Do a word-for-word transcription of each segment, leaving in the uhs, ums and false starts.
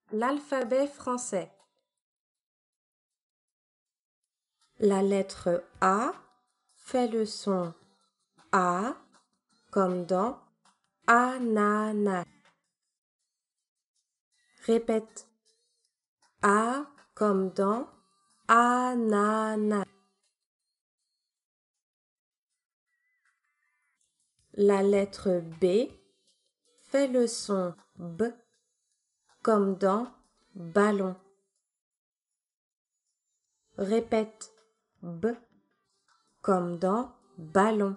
L'alphabet français. La lettre A fait le son A comme dans ananas. Répète. A comme dans ananas. La lettre B fait le son B comme dans ballon. Répète. B comme dans ballon.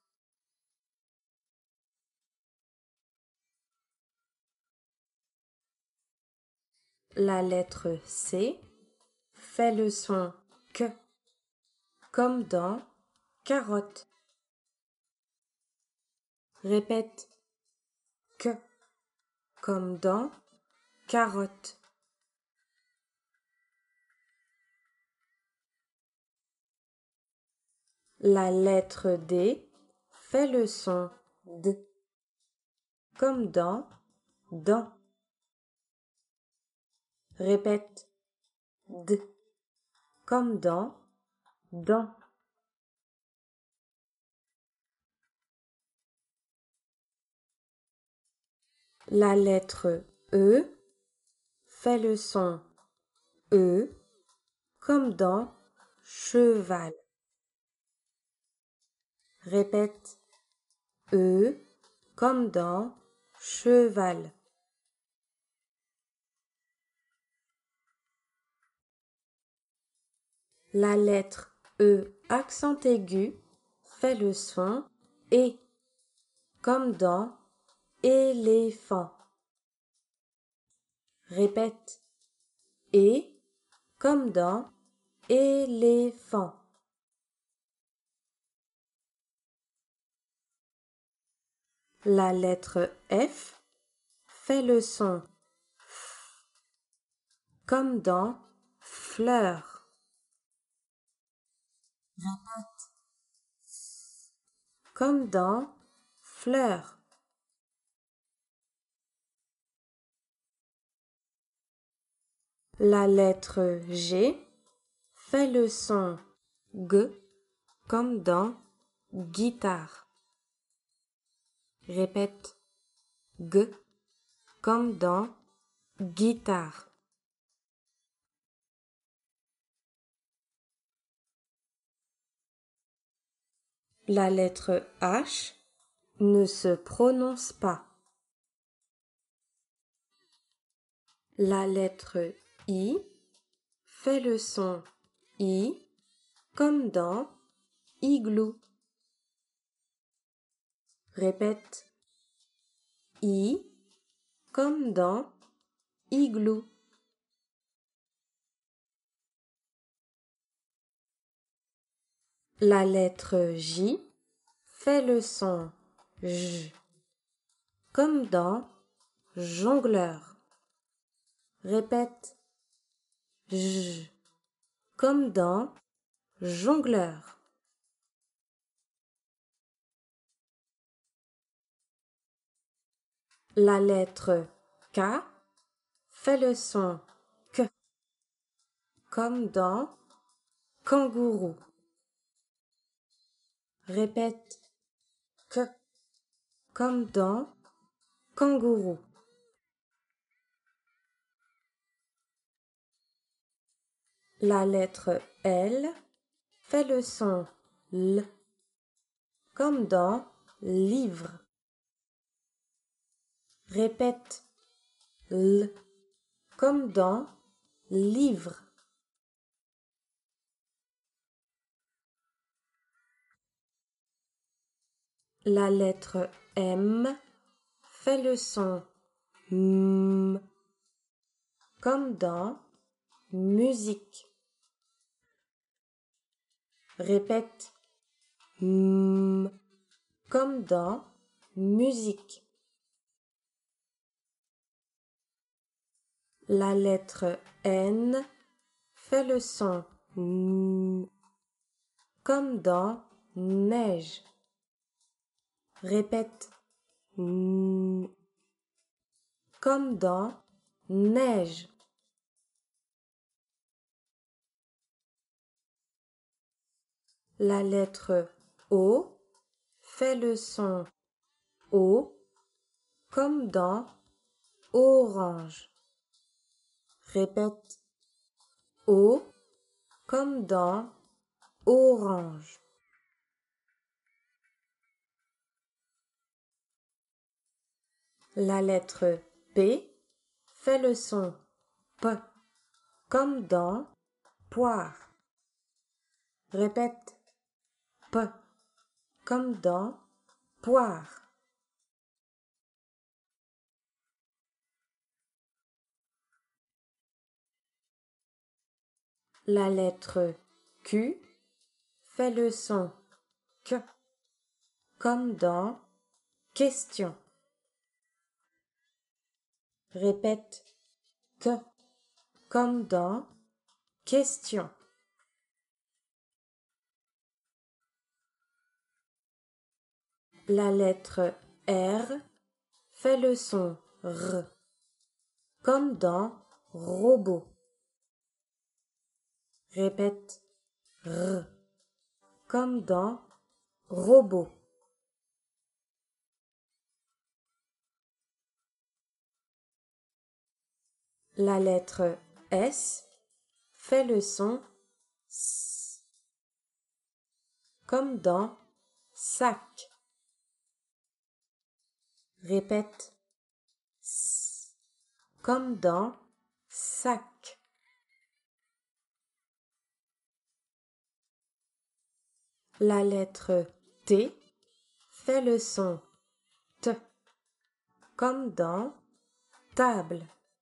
La lettre C fait le son Q comme dans carotte. Répète. Q comme dans carotte. La lettre D fait le son D comme dans dent. Répète. D comme dans dent. La lettre E fait le son E comme dans cheval. Répète. E comme dans cheval. La lettre E accent aigu fait le son E comme dans éléphant. Répète. E comme dans éléphant. La lettre F fait le son F comme dans fleur. Répète. Comme dans fleur. La lettre G fait le son G comme dans guitare. Répète. G comme dans guitare. La lettre H ne se prononce pas. La lettre I fait le son I comme dans igloo. Répète. I comme dans igloo. La lettre J fait le son J comme dans jongleur. Répète. J comme dans jongleur. La lettre K fait le son K comme dans kangourou. Répète. K comme dans kangourou. La lettre L fait le son L comme dans livre. Répète. L comme dans livre. La lettre M fait le son M comme dans musique. Répète. M comme dans musique. La lettre N fait le son N comme dans neige. Répète. N comme dans neige. La lettre O fait le son O comme dans orange. Répète. O comme dans orange. La lettre P fait le son P comme dans poire. Répète. P comme dans poire. La lettre Q fait le son Q comme dans question. Répète. Que comme dans question. La lettre R fait le son R comme dans robot. Répète. R comme dans robot. La lettre S fait le son S comme dans sac. Répète. S comme dans sac. La lettre T fait le son T comme dans table.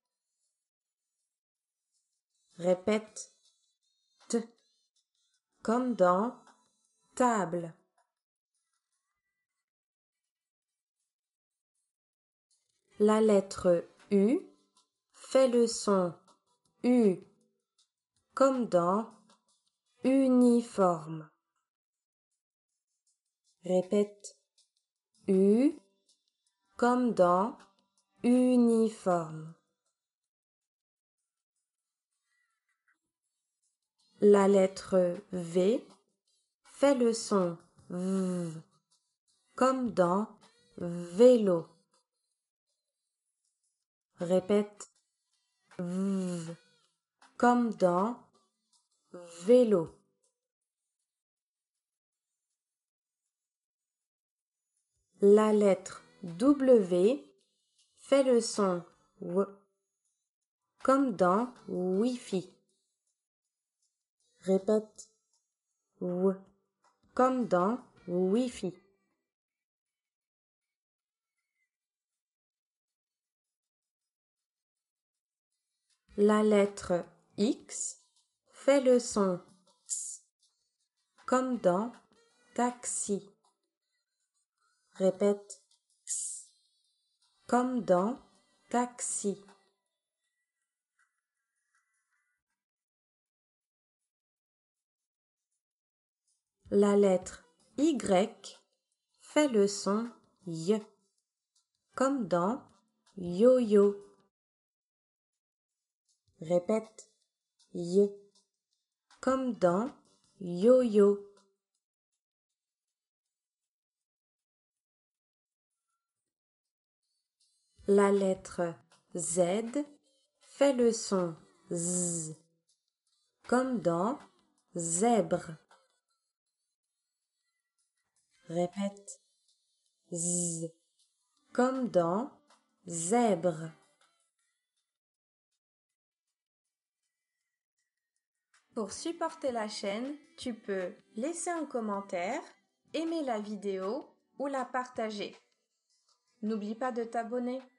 Répète. T comme dans table. La lettre U fait le son U comme dans uniforme. Répète. U comme dans uniforme. La lettre V fait le son V comme dans vélo. Répète. V comme dans vélo. La lettre W fait le son W comme dans Wi-Fi. Répète. W comme dans Wi-Fi. La lettre X fait le son X comme dans taxi. Répète. X comme dans taxi. La lettre Y fait le son Y comme dans yo-yo. Répète. Y comme dans yo-yo. La lettre Z fait le son Z comme dans zèbre. Répète. Z comme dans zèbre. Pour supporter la chaîne, tu peux laisser un commentaire, aimer la vidéo ou la partager. N'oublie pas de t'abonner.